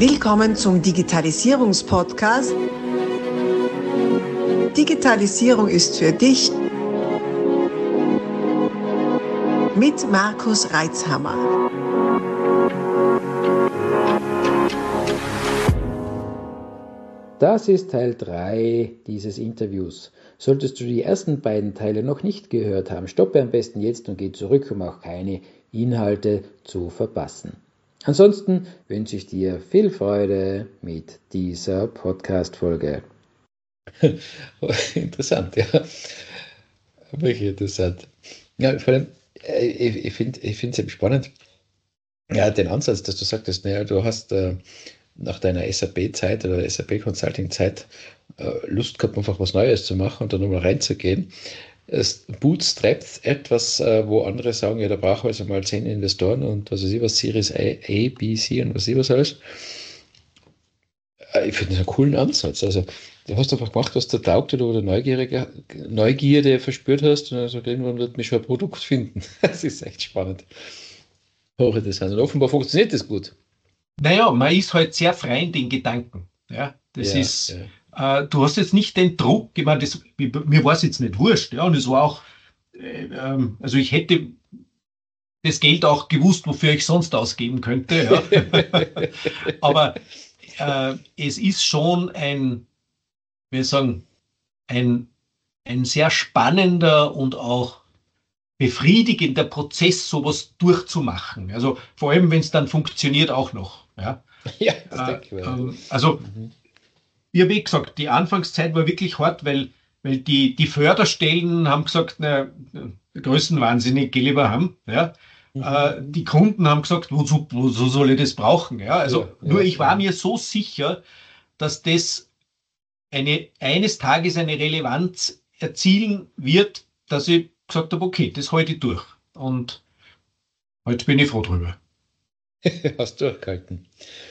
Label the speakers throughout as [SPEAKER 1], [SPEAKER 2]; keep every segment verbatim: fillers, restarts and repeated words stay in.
[SPEAKER 1] Willkommen zum Digitalisierungspodcast. Digitalisierung ist für dich mit Markus Reitzhammer.
[SPEAKER 2] Das ist Teil drei dieses Interviews. Solltest du die ersten beiden Teile noch nicht gehört haben, stoppe am besten jetzt und geh zurück, um auch keine Inhalte zu verpassen. Ansonsten wünsche ich dir viel Freude mit dieser Podcast-Folge.
[SPEAKER 3] Interessant, ja. Wirklich interessant. Ja, vor allem, ich, ich finde ich finde es eben spannend, ja, den Ansatz, dass du sagtest, naja, du hast äh, nach deiner S A P-Zeit oder S A P-Consulting-Zeit äh, Lust gehabt, einfach was Neues zu machen und dann nochmal reinzugehen. Es bootstrapt etwas, äh, wo andere sagen, ja, da brauchen wir also mal zehn Investoren und was weiß ich was, Series A, A B, C und was weiß ich was alles. Äh, ich finde das einen coolen Ansatz. Also, du hast einfach gemacht, was dir taugt oder wo du Neugierige, Neugierde verspürt hast und also irgendwann wird mich schon ein Produkt finden. Das ist echt spannend. Hochinteressant. Und offenbar funktioniert das gut.
[SPEAKER 4] Naja, man ist halt sehr frei in den Gedanken. Ja, das
[SPEAKER 3] Ja,
[SPEAKER 4] ist,
[SPEAKER 3] ja.
[SPEAKER 4] äh, du hast jetzt nicht den Druck, ich meine, das, mir war es jetzt nicht wurscht, ja, und es war auch, äh, ähm, also ich hätte das Geld auch gewusst, wofür ich sonst ausgeben könnte, ja. Aber äh, es ist schon ein, wir sagen, ein, ein sehr spannender und auch befriedigender Prozess, sowas durchzumachen. Also vor allem, wenn es dann funktioniert, auch noch. Ja,
[SPEAKER 3] Ja, das
[SPEAKER 4] äh,
[SPEAKER 3] denke ich mir.
[SPEAKER 4] ähm, also
[SPEAKER 3] Mhm.
[SPEAKER 4] wie habe ich gesagt, die Anfangszeit war wirklich hart, weil, weil die, die Förderstellen haben gesagt, na, Größenwahnsinnig, geh lieber haben. Ja.
[SPEAKER 3] Mhm.
[SPEAKER 4] Äh, die Kunden haben gesagt, wozu, wozu soll ich das brauchen? Ja. Also
[SPEAKER 3] Ja,
[SPEAKER 4] nur
[SPEAKER 3] ja,
[SPEAKER 4] ich war
[SPEAKER 3] ja.
[SPEAKER 4] mir so sicher, dass das eine, eines Tages eine Relevanz erzielen wird, dass ich gesagt habe, okay, das halte ich durch. Und heute bin ich froh drüber.
[SPEAKER 3] Hast durchgehalten.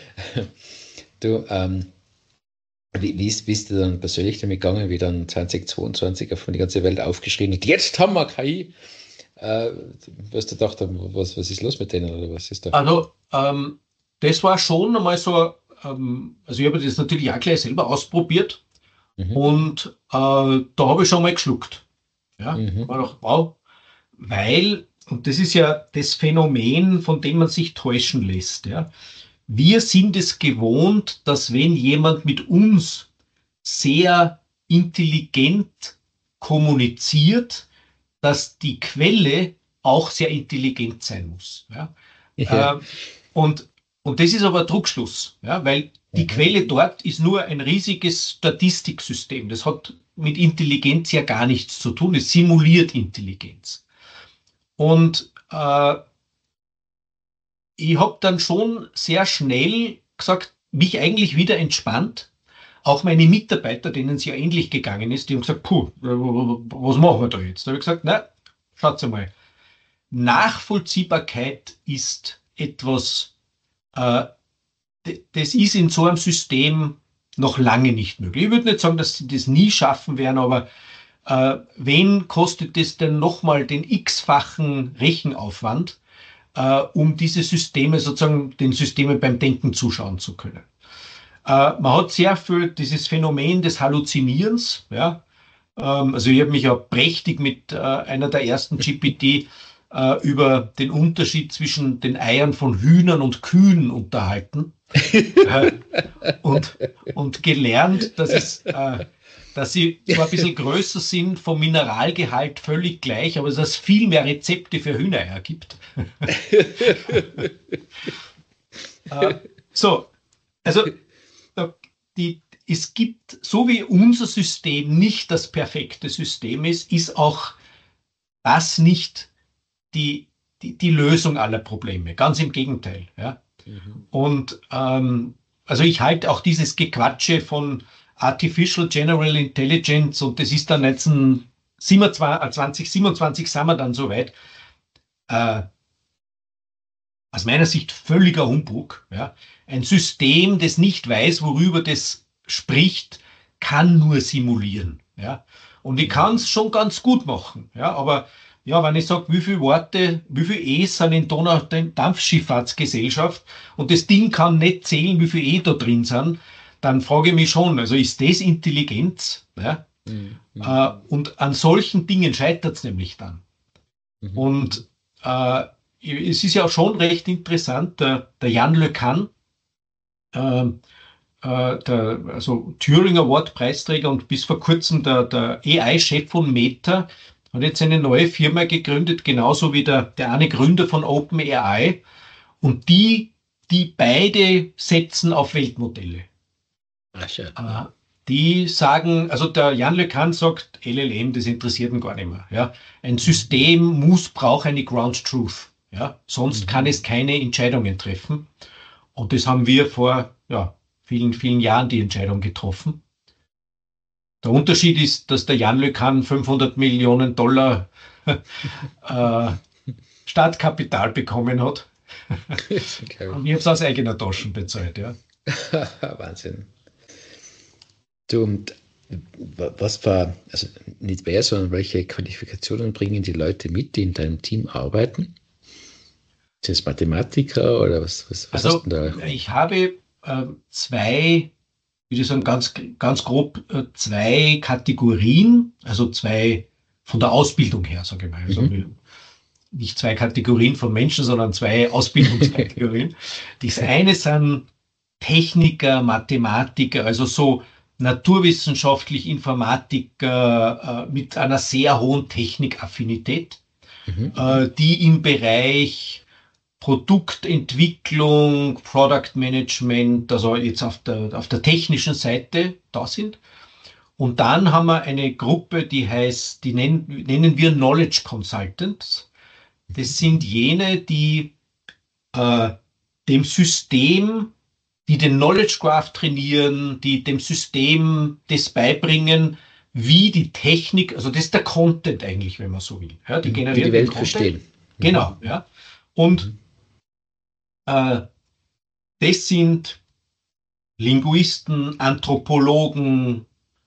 [SPEAKER 3] Du, ähm, wie, wie, ist, wie ist dir dann persönlich damit gegangen, wie dann zwanzig zweiundzwanzig von die ganze Welt aufgeschrien hat, jetzt haben wir K I? Äh, was du gedacht haben, was, was ist los mit denen oder was ist da?
[SPEAKER 4] Also ähm, das war schon einmal so, ähm, also ich habe das natürlich auch gleich selber ausprobiert
[SPEAKER 3] Mhm.
[SPEAKER 4] und äh, da habe ich schon mal geschluckt. Ja,
[SPEAKER 3] Mhm.
[SPEAKER 4] war doch wow, weil, und das ist ja das Phänomen, von dem man sich täuschen lässt, ja. Wir sind es gewohnt, dass wenn jemand mit uns sehr intelligent kommuniziert, dass die Quelle auch sehr intelligent sein muss. Ja?
[SPEAKER 3] Ja.
[SPEAKER 4] Ähm, und, und das ist aber Druckschluss, ja? Weil die
[SPEAKER 3] Mhm.
[SPEAKER 4] Quelle dort ist nur ein riesiges Statistiksystem. Das hat mit Intelligenz ja gar nichts zu tun. Es simuliert Intelligenz. Und äh, ich habe dann schon sehr schnell gesagt, mich eigentlich wieder entspannt. Auch meine Mitarbeiter, denen es ja ähnlich gegangen ist, die haben gesagt, puh, was machen wir da jetzt? Da habe ich gesagt, na, schaut mal, Nachvollziehbarkeit ist etwas, äh, das ist in so einem System noch lange nicht möglich. Ich würde nicht sagen, dass sie das nie schaffen werden, aber äh, wen kostet es denn nochmal den x-fachen Rechenaufwand, äh, um diese Systeme sozusagen den Systemen beim Denken zuschauen zu können? Äh, man hat sehr viel dieses Phänomen des Halluzinierens. Ja? Ähm, also ich habe mich ja prächtig mit äh, einer der ersten G P T äh, über den Unterschied zwischen den Eiern von Hühnern und Kühen unterhalten äh, und, und gelernt, dass es äh, dass sie zwar ein bisschen größer sind, vom Mineralgehalt völlig gleich, aber dass es viel mehr Rezepte für Hühnereier gibt. äh, so, also die, es gibt, so wie unser System nicht das perfekte System ist, ist auch das nicht die, die, die Lösung aller Probleme. Ganz im Gegenteil. Ja?
[SPEAKER 3] Mhm.
[SPEAKER 4] Und ähm, also ich halte auch dieses Gequatsche von Artificial General Intelligence und das ist dann jetzt ein zwanzig siebenundzwanzig sind wir dann soweit. Äh, aus meiner Sicht völliger Humbug. Ja? Ein System, das nicht weiß, worüber das spricht, kann nur simulieren. Ja? Und ich kann es schon ganz gut machen. Ja? Aber ja, wenn ich sage, wie viele Worte, wie viele E's sind in Donau Dampfschifffahrtsgesellschaft und das Ding kann nicht zählen, wie viele E da drin sind, dann frage ich mich schon, also ist das Intelligenz? Ja?
[SPEAKER 3] Mhm.
[SPEAKER 4] Äh, und an solchen Dingen scheitert es nämlich dann.
[SPEAKER 3] Mhm.
[SPEAKER 4] Und äh, es ist ja auch schon recht interessant, der, der Jan Le Cun, äh, äh, der also Turing Award Preisträger und bis vor kurzem der, der A I-Chef von Meta, hat jetzt eine neue Firma gegründet, genauso wie der, der eine Gründer von OpenAI. Und die, die beide setzen auf Weltmodelle.
[SPEAKER 3] Ach, schön.
[SPEAKER 4] Äh, die sagen, also der Jan Le Cun sagt, L L M, das interessiert ihn gar nicht mehr. Ja? Ein System muss, braucht eine Ground Truth. Ja? Sonst
[SPEAKER 3] Mhm.
[SPEAKER 4] kann es keine Entscheidungen treffen. Und das haben wir vor ja, vielen, vielen Jahren die Entscheidung getroffen. Der Unterschied ist, dass der Jan Le Cun fünfhundert Millionen Dollar äh, Startkapital bekommen hat.
[SPEAKER 3] Okay.
[SPEAKER 4] Und ich habe es aus eigener Tasche bezahlt. Ja.
[SPEAKER 3] Wahnsinn. Du, und wa- was war, also nicht wer, sondern welche Qualifikationen bringen die Leute mit, die in deinem Team arbeiten? Sind es Mathematiker oder was, was, was
[SPEAKER 4] Also
[SPEAKER 3] hast du denn da?
[SPEAKER 4] ich habe äh, zwei, würde ich sagen, ganz, ganz grob äh, zwei Kategorien, also zwei von der Ausbildung her, sage ich mal. Also
[SPEAKER 3] Mhm.
[SPEAKER 4] nicht zwei Kategorien von Menschen, sondern zwei Ausbildungskategorien. Das eine sind Techniker, Mathematiker, also so naturwissenschaftlich Informatiker äh, mit einer sehr hohen Technikaffinität,
[SPEAKER 3] Mhm.
[SPEAKER 4] äh, die im Bereich Produktentwicklung, Product Management, also jetzt auf der, auf der technischen Seite da sind. Und dann haben wir eine Gruppe, die heißt, die nennen, nennen wir Knowledge Consultants. Das sind jene, die äh, dem System, die den Knowledge Graph trainieren, die dem System das beibringen, wie die Technik, also das ist der Content eigentlich, wenn man so will. Ja, die
[SPEAKER 3] Die
[SPEAKER 4] generieren
[SPEAKER 3] die
[SPEAKER 4] den
[SPEAKER 3] Welt
[SPEAKER 4] Content.
[SPEAKER 3] verstehen.
[SPEAKER 4] Genau, ja. Und
[SPEAKER 3] Mhm.
[SPEAKER 4] äh, das sind Linguisten, Anthropologen,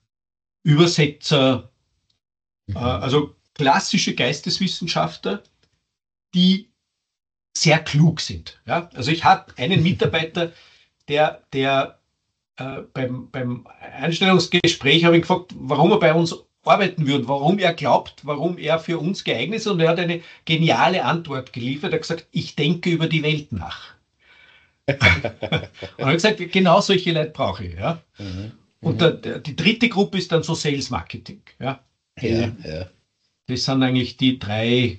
[SPEAKER 4] Übersetzer,
[SPEAKER 3] Mhm.
[SPEAKER 4] äh, also klassische Geisteswissenschaftler, die sehr klug sind. Ja? Also ich hatte einen Mitarbeiter, der, der äh, beim, beim Einstellungsgespräch habe ich gefragt, warum er bei uns arbeiten würde, warum er glaubt, warum er für uns geeignet ist. Und er hat eine geniale Antwort geliefert. Er hat gesagt, ich denke über die Welt nach. Und er hat gesagt, genau solche Leute brauche ich. Ja?
[SPEAKER 3] Mhm.
[SPEAKER 4] Und
[SPEAKER 3] Mhm.
[SPEAKER 4] der, der, die dritte Gruppe ist dann so Sales Marketing. Ja? Die,
[SPEAKER 3] Ja, ja.
[SPEAKER 4] Das sind eigentlich die drei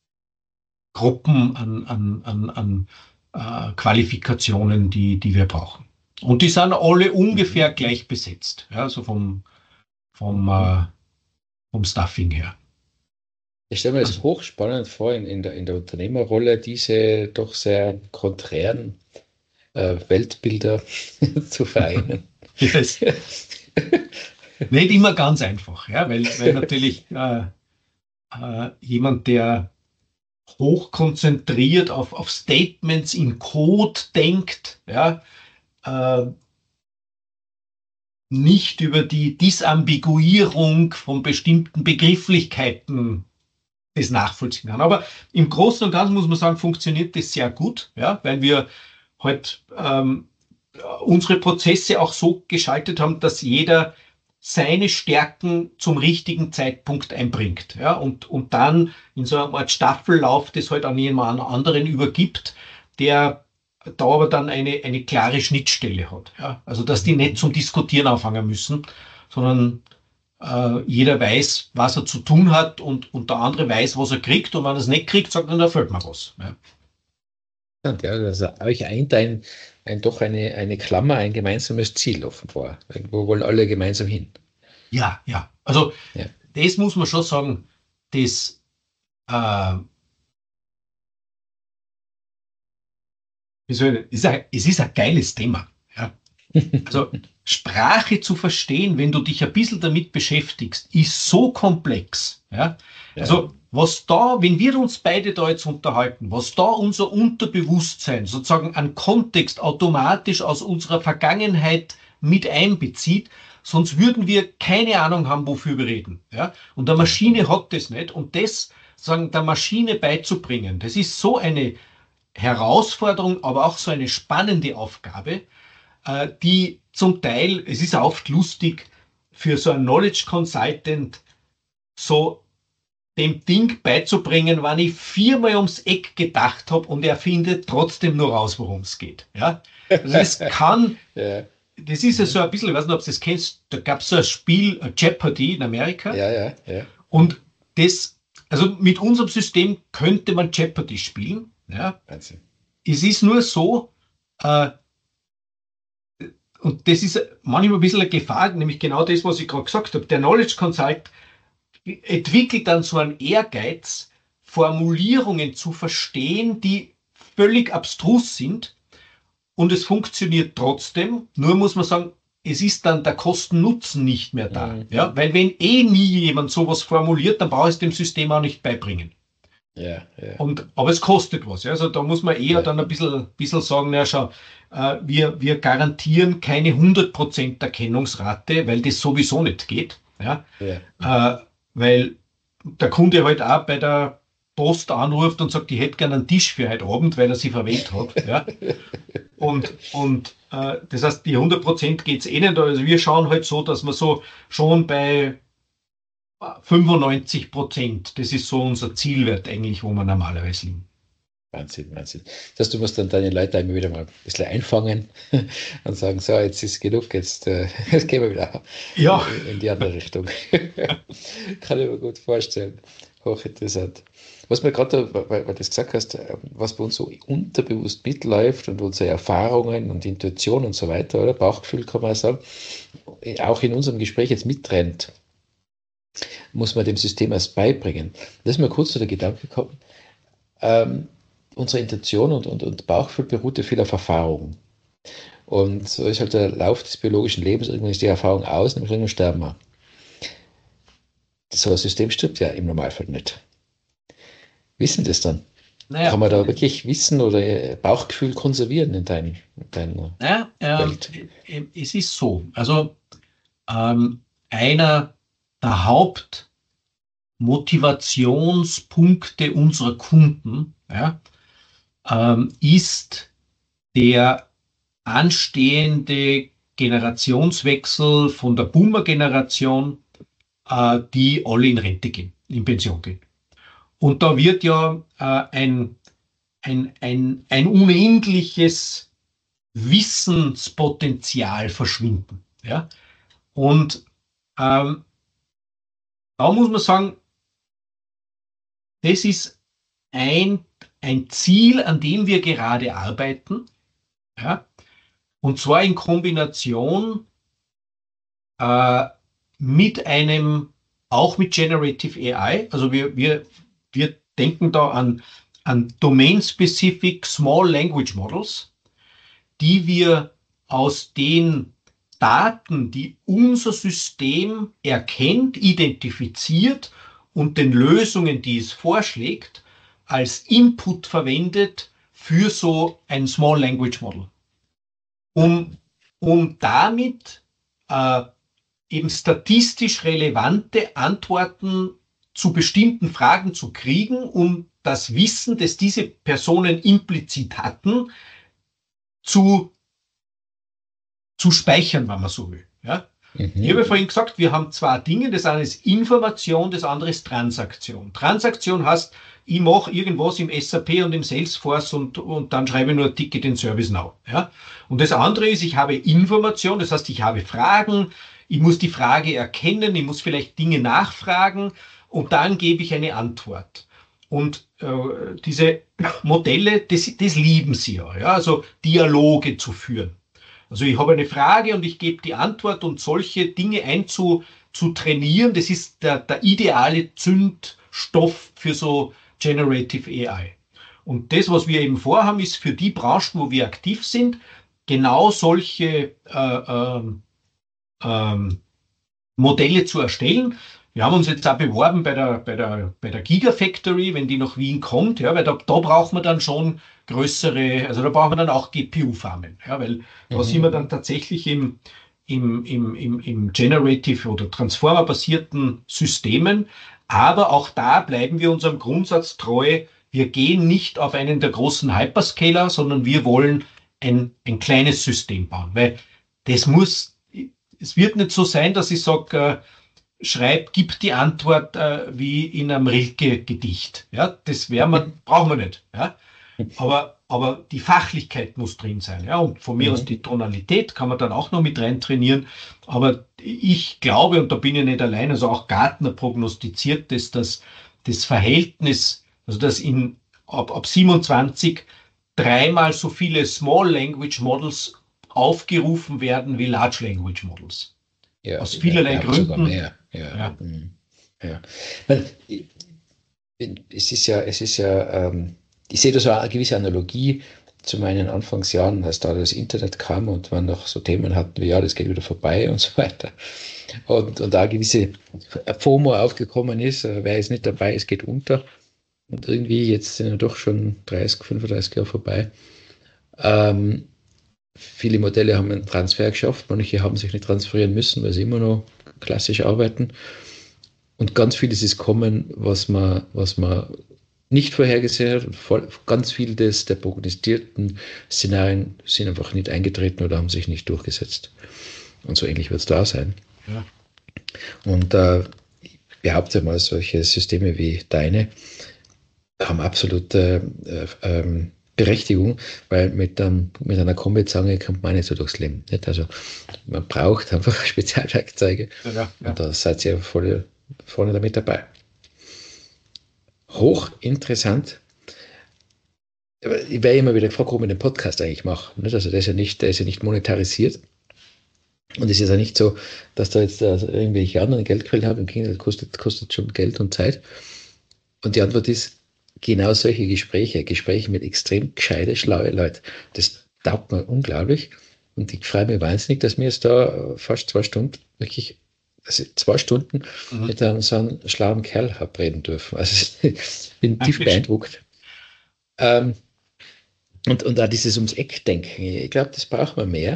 [SPEAKER 4] Gruppen an, an, an, an äh, Qualifikationen, die, die wir brauchen. Und die sind alle ungefähr
[SPEAKER 3] Mhm.
[SPEAKER 4] gleich besetzt, ja, so vom, vom, äh, vom Stuffing her.
[SPEAKER 3] Ich stelle mir das
[SPEAKER 4] Also-
[SPEAKER 3] hochspannend vor, in, in der, in der Unternehmerrolle diese doch sehr konträren äh, Weltbilder zu vereinen.
[SPEAKER 4] Yes. Nicht immer ganz einfach, ja, weil, weil natürlich äh, äh, jemand, der hochkonzentriert auf, auf Statements in Code denkt, ja, äh, nicht über die Disambiguierung von bestimmten Begrifflichkeiten das nachvollziehen kann. Aber im Großen und Ganzen muss man sagen, funktioniert das sehr gut, ja, weil wir halt ähm, unsere Prozesse auch so geschaltet haben, dass jeder seine Stärken zum richtigen Zeitpunkt einbringt, ja, und, und dann in so einer Art Staffellauf das halt an jemand anderen übergibt, der da aber dann eine, eine klare Schnittstelle hat. Ja. Also dass die nicht zum Diskutieren anfangen müssen, sondern äh, jeder weiß, was er zu tun hat und, und der andere weiß, was er kriegt. Und wenn er es nicht kriegt, sagt er, da fehlt mir was. Ja.
[SPEAKER 3] Und ja, also euch eint ein, ein doch eine, eine Klammer, ein gemeinsames Ziel offenbar. Irgendwo wollen alle gemeinsam hin.
[SPEAKER 4] Ja, ja. Also
[SPEAKER 3] Ja.
[SPEAKER 4] das muss man schon sagen, das äh, wie soll ich, ist ein, es ist ein geiles Thema. Ja. Also Sprache zu verstehen, wenn du dich ein bisschen damit beschäftigst, ist so komplex. Ja.
[SPEAKER 3] Ja.
[SPEAKER 4] Also was da, wenn wir uns beide da jetzt unterhalten, was da unser Unterbewusstsein sozusagen an Kontext automatisch aus unserer Vergangenheit mit einbezieht, sonst würden wir keine Ahnung haben, wofür wir reden. Ja? Und eine Maschine hat das nicht. Und das sagen, der Maschine beizubringen, das ist so eine Herausforderung, aber auch so eine spannende Aufgabe, äh, die zum Teil, es ist auch oft lustig, für so einen Knowledge Consultant so dem Ding beizubringen, wann ich viermal ums Eck gedacht habe und er findet trotzdem nur raus, worum es geht. Ja? Also das kann,
[SPEAKER 3] Ja,
[SPEAKER 4] das ist ja so ein bisschen, ich weiß nicht, ob du das kennst, da gab es so ein Spiel, äh, Jeopardy in Amerika.
[SPEAKER 3] ja, ja, ja.
[SPEAKER 4] Und das, also mit unserem System könnte man Jeopardy spielen. Ja?
[SPEAKER 3] Wahnsinn.
[SPEAKER 4] Es ist nur so, äh, und das ist manchmal ein bisschen eine Gefahr, nämlich genau das, was ich gerade gesagt habe. Der Knowledge Consult entwickelt dann so einen Ehrgeiz, Formulierungen zu verstehen, die völlig abstrus sind, und es funktioniert trotzdem. Nur muss man sagen, es ist dann der Kosten-Nutzen nicht mehr da.
[SPEAKER 3] Mhm.
[SPEAKER 4] Ja? Weil wenn eh nie jemand sowas formuliert, dann brauche ich es dem System auch nicht beibringen.
[SPEAKER 3] Ja, ja.
[SPEAKER 4] Und, aber es kostet was. Ja? Also da muss man eher
[SPEAKER 3] Ja.
[SPEAKER 4] dann ein bisschen, bisschen sagen, na schau, äh, wir, wir garantieren keine hundert Prozent Erkennungsrate, weil das sowieso nicht geht. Ja?
[SPEAKER 3] Ja.
[SPEAKER 4] Äh, weil der Kunde halt auch bei der Post anruft und sagt, ich hätte gerne einen Tisch für heute Abend, weil er sie verwählt hat. Ja? Und, und äh, das heißt, die hundert Prozent geht es eh nicht. Also wir schauen halt so, dass wir so schon bei fünfundneunzig Prozent, das ist so unser Zielwert eigentlich, wo wir normalerweise liegen.
[SPEAKER 3] Wahnsinn, Wahnsinn. Das heißt, du musst dann deine Leute immer wieder mal ein bisschen einfangen und sagen, so, jetzt ist genug, jetzt, äh, jetzt gehen wir wieder
[SPEAKER 4] Ja.
[SPEAKER 3] in, in die andere Richtung. Kann ich mir gut vorstellen. Hochinteressant. Was mir gerade, weil, weil du das gesagt hast, was bei uns so unterbewusst mitläuft und unsere Erfahrungen und Intuition und so weiter, oder Bauchgefühl kann man sagen, auch in unserem Gespräch jetzt mittrennt, muss man dem System erst beibringen. Das ist mir kurz zu der Gedanke gekommen. Ähm, unsere Intuition und, und, und Bauchgefühl beruht ja viel auf Erfahrung. Und so ist halt der Lauf des biologischen Lebens, irgendwann ist die Erfahrung aus, nämlich irgendwann sterben wir. So ein System stirbt ja im Normalfall nicht. Wissen das dann?
[SPEAKER 4] Naja,
[SPEAKER 3] Kann man da wirklich Wissen oder Bauchgefühl konservieren in deiner, in deiner
[SPEAKER 4] naja, äh,
[SPEAKER 3] Welt?
[SPEAKER 4] äh, es ist so. Also ähm, einer der Hauptmotivationspunkte unserer Kunden, ja, ähm, ist der anstehende Generationswechsel von der Boomer-Generation, äh, die alle in Rente gehen, in Pension gehen. Und da wird ja äh, ein, ein, ein, ein unendliches Wissenspotenzial verschwinden. Ja? Und ähm, da muss man sagen, das ist ein, ein Ziel, an dem wir gerade arbeiten. Ja? Und zwar in Kombination äh, mit einem, auch mit Generative A I. Also wir, wir, wir denken da an, an Domain-Specific Small Language Models, die wir aus den Daten, die unser System erkennt, identifiziert und den Lösungen, die es vorschlägt, als Input verwendet für so ein Small Language Model. Um, um damit äh, eben statistisch relevante Antworten zu bestimmten Fragen zu kriegen, um das Wissen, das diese Personen implizit hatten, zu, zu speichern, wenn man so will. Ja?
[SPEAKER 3] Mhm.
[SPEAKER 4] Ich habe ja vorhin gesagt, wir haben zwei Dinge. Das eine ist Information, das andere ist Transaktion. Transaktion heißt, ich mache irgendwas im S A P und im Salesforce und, und dann schreibe ich nur ein Ticket in ServiceNow. Ja? Und das andere ist, ich habe Information, das heißt, ich habe Fragen, ich muss die Frage erkennen, ich muss vielleicht Dinge nachfragen und dann gebe ich eine Antwort. Und äh, diese Modelle, das, das lieben sie ja, ja, also Dialoge zu führen. Also ich habe eine Frage und ich gebe die Antwort, und solche Dinge einzu zu trainieren, das ist der, der ideale Zündstoff für so Generative A I. Und das, was wir eben vorhaben, ist für die Branchen, wo wir aktiv sind, genau solche äh, ähm, ähm, Modelle zu erstellen. Wir haben uns jetzt auch beworben bei der, bei der, bei der Gigafactory, wenn die nach Wien kommt, ja, weil da, da braucht man dann schon größere, also da braucht man dann auch G P U-Farmen, ja, weil mhm. da sind wir dann tatsächlich im, im, im, im, im Generative- oder Transformer-basierten Systemen, Aber auch da bleiben wir unserem Grundsatz treu. Wir gehen nicht auf einen der großen Hyperscaler, sondern wir wollen ein, ein kleines System bauen. Weil das muss, es wird nicht so sein, dass ich sage, äh, schreib, gib die Antwort äh, wie in einem Rilke-Gedicht. Ja, das wäre man, brauchen wir nicht. Ja, aber, aber die Fachlichkeit muss drin sein. Ja, und von mir
[SPEAKER 3] Mhm.
[SPEAKER 4] aus die Tonalität kann man dann auch noch mit rein trainieren. Aber ich glaube, und da bin ich nicht allein, also auch Gartner prognostiziert, dass das, das Verhältnis, also dass in, ab, ab siebenundzwanzig dreimal so viele Small Language Models aufgerufen werden wie Large Language Models.
[SPEAKER 3] Ja,
[SPEAKER 4] Aus
[SPEAKER 3] ja,
[SPEAKER 4] vielerlei
[SPEAKER 3] ja, sogar
[SPEAKER 4] Gründen.
[SPEAKER 3] mehr. Ja.
[SPEAKER 4] Ja.
[SPEAKER 3] Mhm. Ja. Weil, ich- es ist ja, es ist ja, ähm, ich sehe da so eine gewisse Analogie zu meinen Anfangsjahren, als da das Internet kam und man noch so Themen hatten wie, ja, das geht wieder vorbei und so weiter. Und, und da eine gewisse FOMO aufgekommen ist, äh, wer ist nicht dabei, es geht unter. Und irgendwie, jetzt sind ja doch schon dreißig, fünfunddreißig Jahre vorbei. Ähm, viele Modelle haben einen Transfer geschafft, manche haben sich nicht transferieren müssen, weil sie immer noch klassisch arbeiten. Und ganz vieles ist kommen, was man, was man nicht vorhergesehen hat. Und voll, ganz viel des, der prognostizierten Szenarien sind einfach nicht eingetreten oder haben sich nicht durchgesetzt. Und so ähnlich wird es da sein.
[SPEAKER 4] Ja.
[SPEAKER 3] Und äh, ich behaupte mal, solche Systeme wie deine haben absolute äh, ähm, Berechtigung, weil mit, ähm, mit einer Kombizange kommt man nicht so durchs Leben. Nicht? Also man braucht einfach Spezialwerkzeuge
[SPEAKER 4] Ja, ja.
[SPEAKER 3] und da seid ihr voll, vorne damit dabei. Hochinteressant. Aber ich werde immer wieder gefragt, warum ich den Podcast eigentlich mache. Nicht? Also der ist ja nicht, der ist ja nicht monetarisiert. Und es ist ja nicht so, dass da jetzt also irgendwelche anderen Geldquellen haben. Im Gegenteil, das kostet, kostet schon Geld und Zeit. Und die Antwort ist, genau solche Gespräche, Gespräche mit extrem gescheite, schlaue Leuten, das taugt mir unglaublich. Und ich freue mich wahnsinnig, dass wir jetzt da fast zwei Stunden, wirklich, also zwei Stunden
[SPEAKER 4] Mhm.
[SPEAKER 3] mit einem so einem schlauen Kerl reden dürfen. Also ich bin tief
[SPEAKER 4] Dankeschön.
[SPEAKER 3] beeindruckt. Ähm, und, und auch dieses ums Eck denken, ich glaube, das braucht man mehr.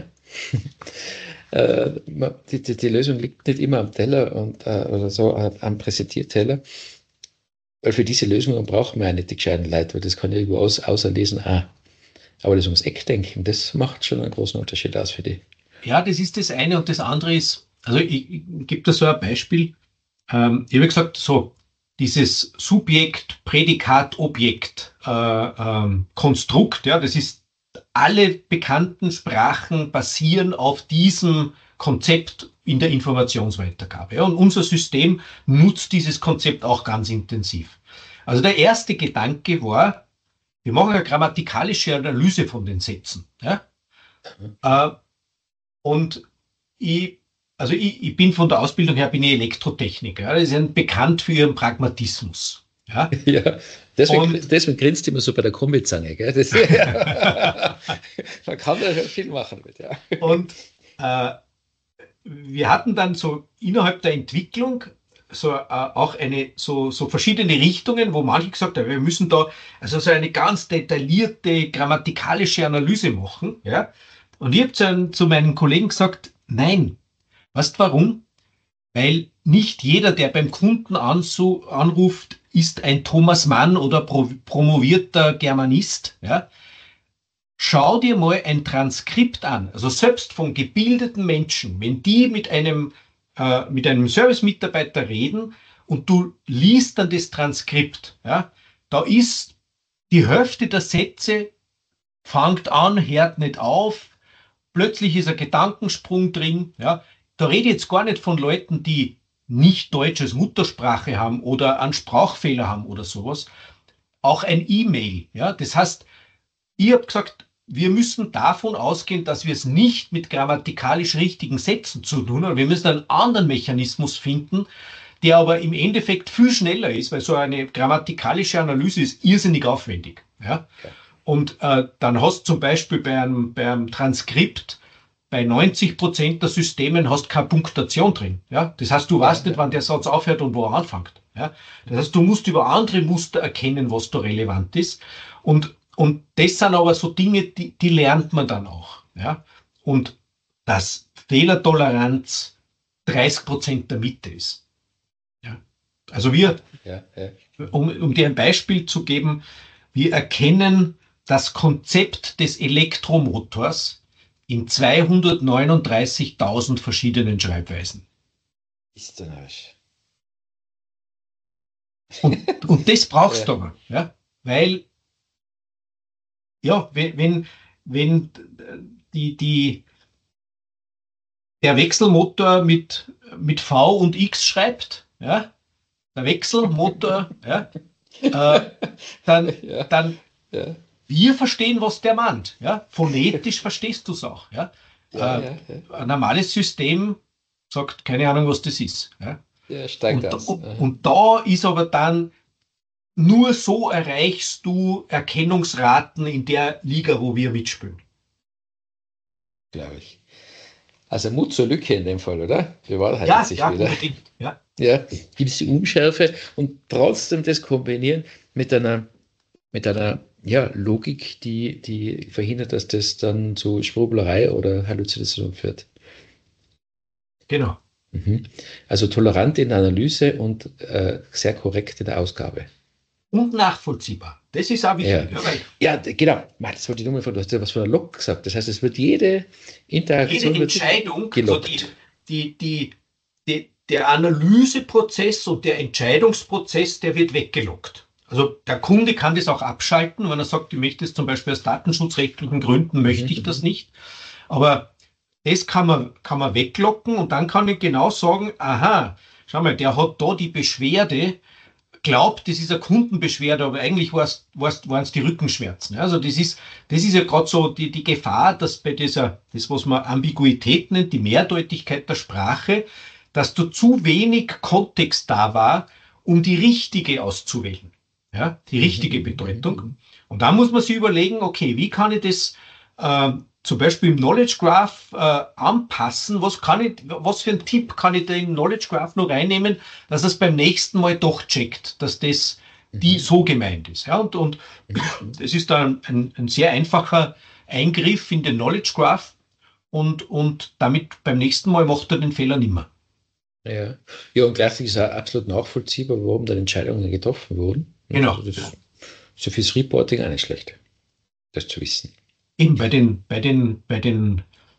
[SPEAKER 3] äh, man, die, die, die Lösung liegt nicht immer am Teller und, äh, oder so äh, am Präsentierteller. Weil für diese Lösungen brauchen wir ja nicht die gescheiten Leute, weil das kann ja irgendwo aus, außerlesen. Ah. Aber das ums Eck denken, das macht schon einen großen Unterschied aus für die.
[SPEAKER 4] Ja, das ist das eine und das andere ist, also ich, ich gebe da so ein Beispiel. Ähm, ich habe gesagt, so dieses Subjekt, Prädikat, Objekt, äh, ähm, Konstrukt, ja, das ist, alle bekannten Sprachen basieren auf diesem Konzept in der Informationsweitergabe. Ja, und unser System nutzt dieses Konzept auch ganz intensiv. Also der erste Gedanke war, wir machen eine grammatikalische Analyse von den Sätzen. Ja? Äh, und ich, also ich, ich bin von der Ausbildung her bin ich Elektrotechniker. Ja? Die sind bekannt für ihren Pragmatismus. Ja,
[SPEAKER 3] ja deswegen,
[SPEAKER 4] und,
[SPEAKER 3] deswegen grinst immer so bei der Kombizange. Gell? Das, ja. Man kann da viel machen mit. Ja.
[SPEAKER 4] Und äh, wir hatten dann so innerhalb der Entwicklung so äh, auch eine so, so verschiedene Richtungen, wo manche gesagt haben, wir müssen da also so eine ganz detaillierte grammatikalische Analyse machen. Ja? Und ich habe zu, zu meinen Kollegen gesagt, nein. Weißt du warum? Weil nicht jeder, der beim Kunden ansu, anruft, ist ein Thomas Mann oder pro, promovierter Germanist. Ja? Schau dir mal ein Transkript an, also selbst von gebildeten Menschen, wenn die mit einem, äh, mit einem Service-Mitarbeiter reden und du liest dann das Transkript, ja, da ist die Hälfte der Sätze fängt an, hört nicht auf, plötzlich ist ein Gedankensprung drin, ja. Da rede ich jetzt gar nicht von Leuten, die nicht Deutsch als Muttersprache haben oder einen Sprachfehler haben oder sowas. Auch ein E-Mail, ja. Das heißt, ich habe gesagt, wir müssen davon ausgehen, dass wir es nicht mit grammatikalisch richtigen Sätzen zu tun haben. Wir müssen einen anderen Mechanismus finden, der aber im Endeffekt viel schneller ist, weil so eine grammatikalische Analyse ist irrsinnig aufwendig. Ja?
[SPEAKER 3] Okay.
[SPEAKER 4] Und äh, dann hast du zum Beispiel bei einem, bei einem Transkript bei neunzig Prozent der Systemen hast keine Punktation drin. Ja? Das heißt, du weißt
[SPEAKER 3] Ja,
[SPEAKER 4] nicht, wann der Satz aufhört und wo er anfängt. Ja? Das heißt, du musst über andere Muster erkennen, was da relevant ist. Und Und das sind aber so Dinge, die, die lernt man dann auch. Ja? Und dass Fehlertoleranz dreißig Prozent der Mitte ist. Ja? Also wir,
[SPEAKER 3] Ja, ja.
[SPEAKER 4] um, um dir ein Beispiel zu geben, wir erkennen das Konzept des Elektromotors in zweihundertneununddreißigtausend verschiedenen Schreibweisen.
[SPEAKER 3] Ist der Arsch.
[SPEAKER 4] Und, und das brauchst
[SPEAKER 3] Ja.
[SPEAKER 4] du aber, ja, weil, ja, wenn, wenn, wenn die, die, der Wechselmotor mit, mit V und X schreibt, ja, der Wechselmotor, ja, äh, dann,
[SPEAKER 3] Ja,
[SPEAKER 4] dann
[SPEAKER 3] ja,
[SPEAKER 4] wir verstehen, was der meint, ja, phonetisch verstehst du es auch, ja.
[SPEAKER 3] ja,
[SPEAKER 4] Äh,
[SPEAKER 3] ja, ja.
[SPEAKER 4] ein normales System sagt, keine Ahnung, was das ist, ja.
[SPEAKER 3] Ja, steigt
[SPEAKER 4] Und,
[SPEAKER 3] aus.
[SPEAKER 4] und,
[SPEAKER 3] Aha.
[SPEAKER 4] und da ist aber dann, nur so erreichst du Erkennungsraten in der Liga, wo wir mitspielen.
[SPEAKER 3] Glaube ich. Also Mut zur Lücke in dem Fall, oder? Bewahrheitet
[SPEAKER 4] Ja,
[SPEAKER 3] sich
[SPEAKER 4] ja,
[SPEAKER 3] wieder.
[SPEAKER 4] unbedingt. Ja.
[SPEAKER 3] Ja, gibt es die Unschärfe und trotzdem das kombinieren mit einer, mit einer ja, Logik, die, die verhindert, dass das dann zu Schwurblerei oder Halluzination führt.
[SPEAKER 4] Genau.
[SPEAKER 3] Mhm. Also tolerant in der Analyse und äh, sehr korrekt in der Ausgabe.
[SPEAKER 4] Und nachvollziehbar. Das ist auch wichtig.
[SPEAKER 3] Ja.
[SPEAKER 4] Ja, weil
[SPEAKER 3] Ja, d- genau. Mann, das wollte ich nur mal von, du hast ja was von der Log gesagt. Das heißt, es wird jede Interaktion
[SPEAKER 4] jede
[SPEAKER 3] wird
[SPEAKER 4] Entscheidung, so
[SPEAKER 3] gelockt.
[SPEAKER 4] die, die, die, die, der Analyseprozess und der Entscheidungsprozess, der wird weggelockt. Also der Kunde kann das auch abschalten, wenn er sagt, ich möchte es zum Beispiel aus datenschutzrechtlichen Gründen, möchte ich das nicht. Aber das kann man, kann man weglocken und dann kann ich genau sagen, aha, schau mal, der hat da die Beschwerde, glaubt, das ist eine Kundenbeschwerde, aber eigentlich waren es die Rückenschmerzen. Also das ist, das ist ja gerade so die, die Gefahr, dass bei dieser, das was man Ambiguität nennt, die Mehrdeutigkeit der Sprache, dass da zu wenig Kontext da war, um die richtige auszuwählen. Ja, die richtige Bedeutung. Und da muss man sich überlegen, okay, wie kann ich das äh, zum Beispiel im Knowledge Graph äh, anpassen? Was kann ich, was für einen Tipp kann ich da im Knowledge Graph noch reinnehmen, dass es beim nächsten Mal doch checkt, dass das die so gemeint ist. Ja, und, und das ist dann ein, ein sehr einfacher Eingriff in den Knowledge Graph und, und damit beim nächsten Mal macht er den Fehler nimmer.
[SPEAKER 3] Ja. Ja, und gleichzeitig ist auch absolut nachvollziehbar, warum dann Entscheidungen getroffen wurden.
[SPEAKER 4] Genau.
[SPEAKER 3] Also das ist so fürs Reporting auch nicht schlecht, das zu wissen.
[SPEAKER 4] Eben bei den, bei den, bei den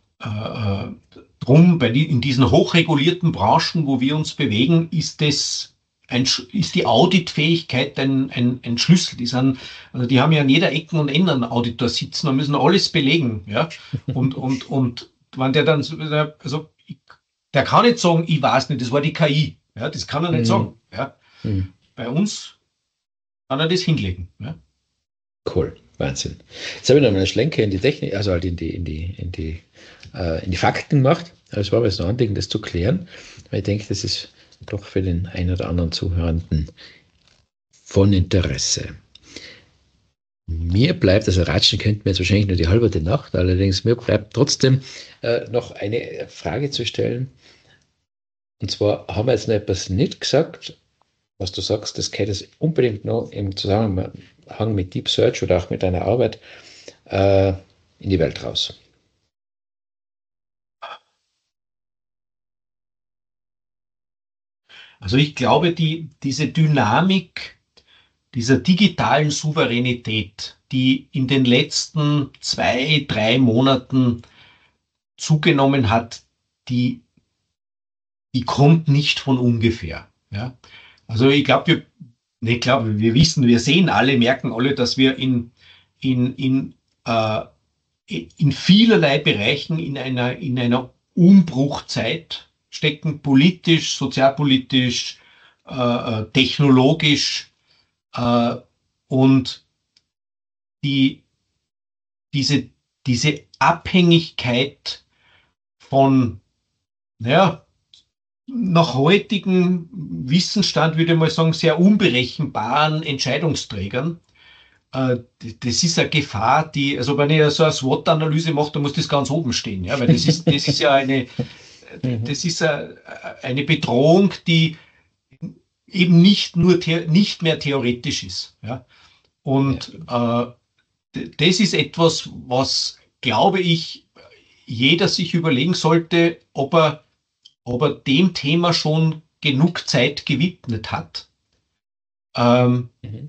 [SPEAKER 4] äh, drum, bei die, in diesen hochregulierten Branchen, wo wir uns bewegen, ist das ein, ist die Auditfähigkeit ein, ein, ein Schlüssel. Die sind, also die haben ja an jeder Ecken und Enden einen Auditor sitzen und müssen alles belegen, ja. Und, und, und wenn der dann, also, der kann nicht sagen, ich weiß nicht, das war die K I. Ja, das kann er nicht
[SPEAKER 3] Mhm.
[SPEAKER 4] sagen. Ja.
[SPEAKER 3] Mhm.
[SPEAKER 4] Bei uns kann er das hinlegen. Ja.
[SPEAKER 3] Cool, Wahnsinn. Jetzt habe ich noch mal einen Schlenker in die Technik, also halt in die, in die, in die, äh, in die Fakten gemacht. Aber es war mir jetzt noch ein Anliegen, das zu klären, weil ich denke, das ist doch für den einen oder anderen Zuhörenden von Interesse. Mir bleibt, also ratschen könnten wir jetzt wahrscheinlich nur die halbe Nacht, allerdings mir bleibt trotzdem äh, noch eine Frage zu stellen. Und zwar haben wir jetzt noch etwas nicht gesagt, was du sagst, das geht jetzt unbedingt noch im Zusammenhang mit Deep Search oder auch mit deiner Arbeit äh, in die Welt raus.
[SPEAKER 4] Also ich glaube, die, diese Dynamik dieser digitalen Souveränität, die in den letzten zwei, drei Monaten zugenommen hat, die, die kommt nicht von ungefähr. Ja? Also ich glaube, wir, ich glaube, wir wissen, wir sehen alle, merken alle, dass wir in, in, in, äh, in vielerlei Bereichen in einer, in einer Umbruchzeit stecken, politisch, sozialpolitisch, äh, technologisch, äh, und die, diese, diese Abhängigkeit von, naja, nach heutigem Wissensstand würde ich mal sagen, sehr unberechenbaren Entscheidungsträgern. Äh, das ist eine Gefahr, die, also wenn ich so eine SWOT-Analyse mache, dann muss das ganz oben stehen, ja, weil das ist, das ist ja eine, das ist eine Bedrohung, die eben nicht nur, nicht mehr theoretisch ist, ja. Und ja. äh, das ist etwas, was, glaube ich, jeder sich überlegen sollte, ob er, ob er dem Thema schon genug Zeit gewidmet hat. Ähm,
[SPEAKER 3] Mhm.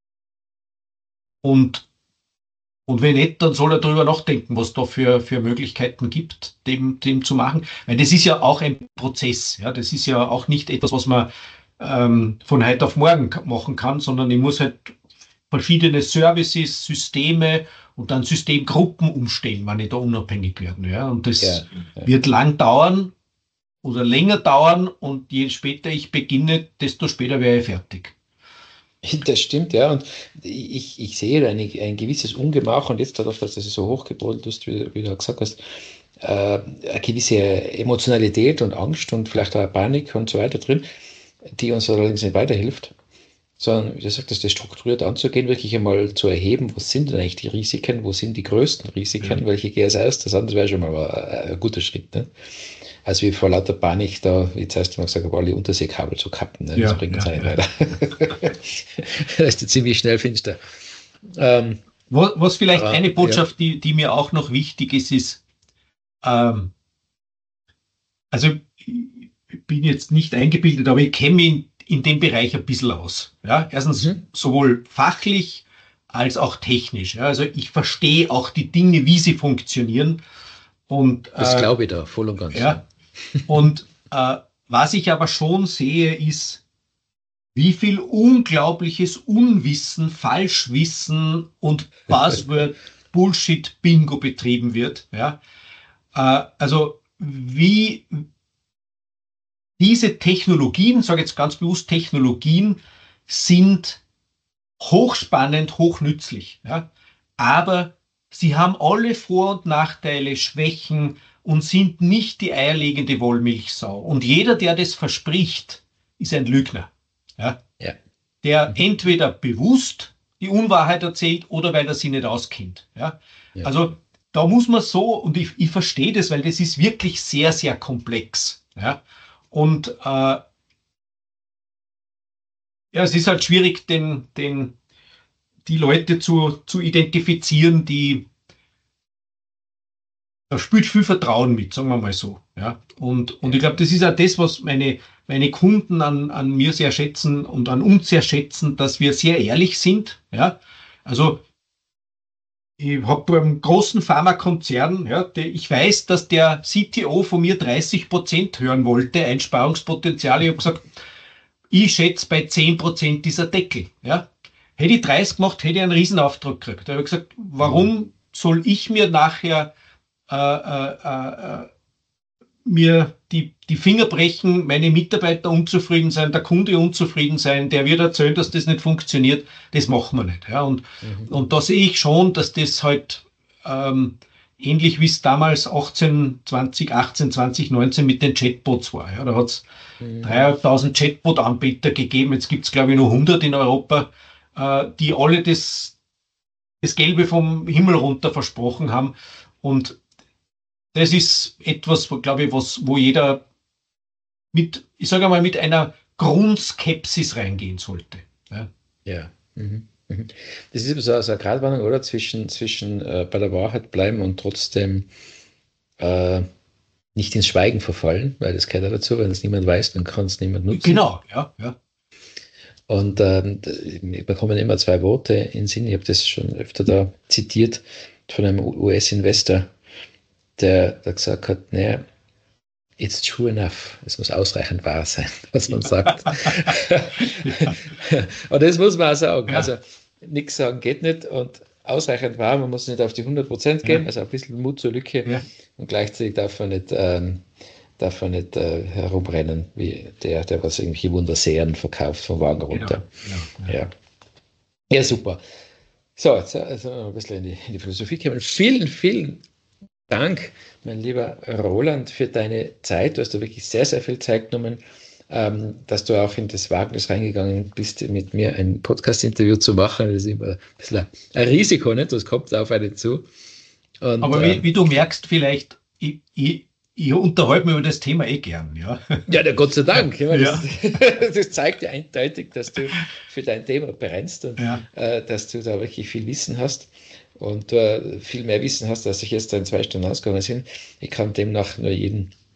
[SPEAKER 4] und, und wenn nicht, dann soll er darüber nachdenken, was da für, für Möglichkeiten gibt, dem, dem zu machen. Weil das ist ja auch ein Prozess. Ja? Das ist ja auch nicht etwas, was man ähm, von heute auf morgen ka- machen kann, sondern ich muss halt verschiedene Services, Systeme und dann Systemgruppen umstellen, wenn ich da unabhängig werden. Ja? Und das
[SPEAKER 3] Ja, ja.
[SPEAKER 4] wird lang dauern oder länger dauern und je später ich beginne, desto später wäre ich fertig.
[SPEAKER 3] Das stimmt, ja. Und ich, ich sehe eine, ein gewisses Ungemach und jetzt darauf, dass du so hochgebrüllt hast, wie, wie du gesagt hast, äh, eine gewisse Emotionalität und Angst und vielleicht auch Panik und so weiter drin, die uns allerdings nicht weiterhilft, sondern, wie du sagtest, das strukturiert anzugehen, wirklich einmal zu erheben, was sind denn eigentlich die Risiken, wo sind die größten Risiken,
[SPEAKER 4] Ja.
[SPEAKER 3] welche gehe als erstes an, das wäre schon mal ein, ein guter Schritt. Ne? Also wie vor lauter Panik da, wie zuerst mal gesagt habe, alle Unterseekabel zu kappen. Ne? Das
[SPEAKER 4] Ja,
[SPEAKER 3] bringt uns
[SPEAKER 4] ja,
[SPEAKER 3] nicht
[SPEAKER 4] ja.
[SPEAKER 3] weiter. Das ist ja ziemlich schnell finster. Ähm,
[SPEAKER 4] Was, was vielleicht
[SPEAKER 3] Ah,
[SPEAKER 4] eine Botschaft, die, die mir auch noch wichtig ist, ist, ähm, also ich bin jetzt nicht eingebildet, aber ich kenne mich in, in dem Bereich ein bisschen aus. Ja? Erstens
[SPEAKER 3] Mhm.
[SPEAKER 4] sowohl fachlich als auch technisch. Ja? Also ich verstehe auch die Dinge, wie sie funktionieren. Und,
[SPEAKER 3] das
[SPEAKER 4] äh,
[SPEAKER 3] glaube ich da, voll und ganz.
[SPEAKER 4] ja, und äh, was ich aber schon sehe, ist, wie viel unglaubliches Unwissen, Falschwissen und Buzzword Bullshit Bingo betrieben wird. Ja? Äh, also wie diese Technologien, sage jetzt ganz bewusst Technologien, sind hochspannend, hochnützlich. Ja? Aber sie haben alle Vor- und Nachteile, Schwächen und sind nicht die eierlegende Wollmilchsau. Und jeder, der das verspricht, ist ein Lügner. Ja?
[SPEAKER 3] Ja.
[SPEAKER 4] Der
[SPEAKER 3] Mhm.
[SPEAKER 4] entweder bewusst die Unwahrheit erzählt oder weil er sie nicht auskennt. Ja?
[SPEAKER 3] Ja.
[SPEAKER 4] Also da muss man so, und ich, ich verstehe das, weil das ist wirklich sehr, sehr komplex. Ja? Und äh, ja, es ist halt schwierig, den, den, die Leute zu, zu identifizieren, die, da spielt viel Vertrauen mit, sagen wir mal so. Ja? Und, und ich glaube, das ist auch das, was meine, meine Kunden an, an mir sehr schätzen und an uns sehr schätzen, dass wir sehr ehrlich sind. Ja? Also ich habe beim großen Pharmakonzern, ja, der, ich weiß, dass der C T O von mir dreißig Prozent hören wollte, Einsparungspotenzial. Ich habe gesagt, ich schätze bei zehn Prozent dieser Deckel. Ja? Hätte ich dreißig gemacht, hätte ich einen Riesenauftrag gekriegt. Da habe ich gesagt, warum soll ich mir nachher äh, äh, äh, mir die, die Finger brechen, meine Mitarbeiter unzufrieden sein, der Kunde unzufrieden sein, der wird erzählen, dass das nicht funktioniert, das machen wir nicht. Ja? Und,
[SPEAKER 3] Mhm.
[SPEAKER 4] und da sehe ich schon, dass das halt ähm, ähnlich wie es damals achtzehn, zwanzig achtzehn, zwanzig neunzehn mit den Chatbots war. Ja? Da hat es
[SPEAKER 3] Mhm.
[SPEAKER 4] dreitausend Chatbot-Anbieter gegeben, jetzt gibt es glaube ich nur hundert in Europa, äh, die alle das, das Gelbe vom Himmel runter versprochen haben. Und das ist etwas, wo, glaube ich, was, wo jeder mit, ich sage mal, mit einer Grundskepsis reingehen sollte. Ja,
[SPEAKER 3] Ja. Mhm. Mhm. Das ist so, so eine Gratwanderung, oder? Zwischen, zwischen äh, bei der Wahrheit bleiben und trotzdem äh, nicht ins Schweigen verfallen, weil das gehört ja dazu, wenn es niemand weiß, dann kann es niemand nutzen.
[SPEAKER 4] genau, ja, ja.
[SPEAKER 3] Und ähm, mir bekommen immer zwei Worte in den Sinn. Ich habe das schon öfter da zitiert von einem U S-Investor, der, der gesagt hat, naja, it's true enough. Es muss ausreichend wahr sein, was man sagt.
[SPEAKER 4] Ja.
[SPEAKER 3] Und das muss man auch sagen.
[SPEAKER 4] Ja.
[SPEAKER 3] Also nichts sagen geht nicht und ausreichend wahr, man muss nicht auf die hundert Prozent gehen,
[SPEAKER 4] Ja.
[SPEAKER 3] also ein bisschen Mut zur Lücke
[SPEAKER 4] Ja.
[SPEAKER 3] und gleichzeitig darf man nicht, ähm, darf man nicht äh, herumrennen, wie der, der was irgendwelche Wunderserien verkauft vom Wagen
[SPEAKER 4] Genau,
[SPEAKER 3] runter.
[SPEAKER 4] genau, ja.
[SPEAKER 3] Ja. Ja, super. So, jetzt also ein bisschen in die, in die Philosophie kommen. Vielen, vielen Dank, mein lieber Roland, für deine Zeit. Du hast da wirklich sehr, sehr viel Zeit genommen, ähm, dass du auch in das Wagnis reingegangen bist, mit mir ein Podcast-Interview zu machen. Das ist immer ein bisschen ein Risiko, nicht? Das kommt auf einen zu. Und,
[SPEAKER 4] Aber
[SPEAKER 3] ähm,
[SPEAKER 4] wie, wie du merkst, vielleicht, ich, ich, ich unterhalte mich über das Thema eh gern. Ja,
[SPEAKER 3] ja, na, Gott sei Dank. Ja,
[SPEAKER 4] Ja.
[SPEAKER 3] das, das zeigt ja eindeutig, dass du für dein Thema brennst und
[SPEAKER 4] Ja.
[SPEAKER 3] äh, dass du da wirklich viel Wissen hast und äh, viel mehr Wissen hast, als ich jetzt in zwei Stunden ausgegangen bin. Ich kann demnach nur jeden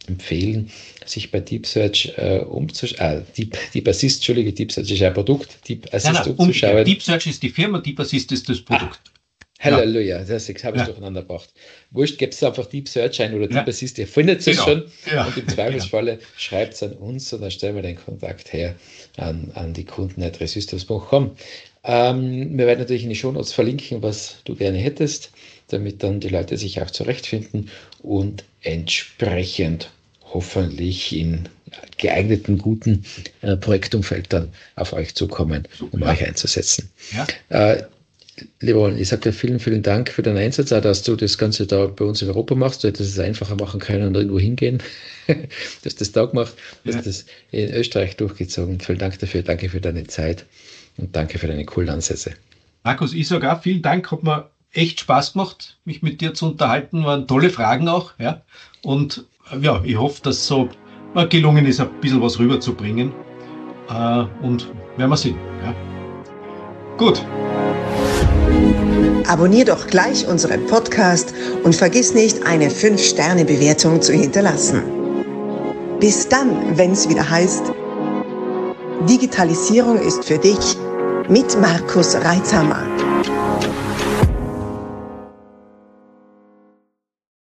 [SPEAKER 3] empfehlen, sich bei Deep Search äh, umzuschauen. Äh, Deep, Deep Assist, Entschuldige, Deep Search ist ein Produkt, Deep Assist
[SPEAKER 4] nein, nein,
[SPEAKER 3] umzuschauen.
[SPEAKER 4] Deep Search ist die Firma, Deep Assist ist das Produkt.
[SPEAKER 3] Ah. Halleluja,
[SPEAKER 4] ja.
[SPEAKER 3] das habe ich
[SPEAKER 4] ja.
[SPEAKER 3] durcheinander gebracht. Wurscht, gebt es einfach Deep Search ein oder Deep
[SPEAKER 4] ja.
[SPEAKER 3] Assist, ihr findet es
[SPEAKER 4] genau.
[SPEAKER 3] schon.
[SPEAKER 4] Ja.
[SPEAKER 3] Und im Zweifelsfalle genau. schreibt es an uns und dann stellen wir den Kontakt her an, an die Kunden at resistors punkt com. Ähm, wir werden natürlich in die Shownotes verlinken, was du gerne hättest, damit dann die Leute sich auch zurechtfinden und entsprechend hoffentlich in geeigneten, guten äh, Projektumfeld dann auf euch zukommen, um ja. euch einzusetzen. Ja. Äh, Lieber Roland, ich sage dir vielen, vielen Dank für deinen Einsatz, auch dass du das Ganze da bei uns in Europa machst. Du hättest es einfacher machen können und irgendwo hingehen. Dass das da gemacht, dass ja. das in Österreich durchgezogen. Vielen Dank dafür, danke für deine Zeit und danke für deine coolen Ansätze.
[SPEAKER 4] Markus, ich sage auch vielen Dank, hat mir echt Spaß gemacht, mich mit dir zu unterhalten, waren tolle Fragen auch. Ja? Und ja, ich hoffe, dass es so gelungen ist, ein bisschen was rüberzubringen. Äh, und werden wir sehen. Ja? Gut.
[SPEAKER 1] Abonnier doch gleich unseren Podcast und vergiss nicht, eine fünf Sterne Bewertung zu hinterlassen. Bis dann, wenn es wieder heißt, Digitalisierung ist für dich mit Markus Reitzhammer.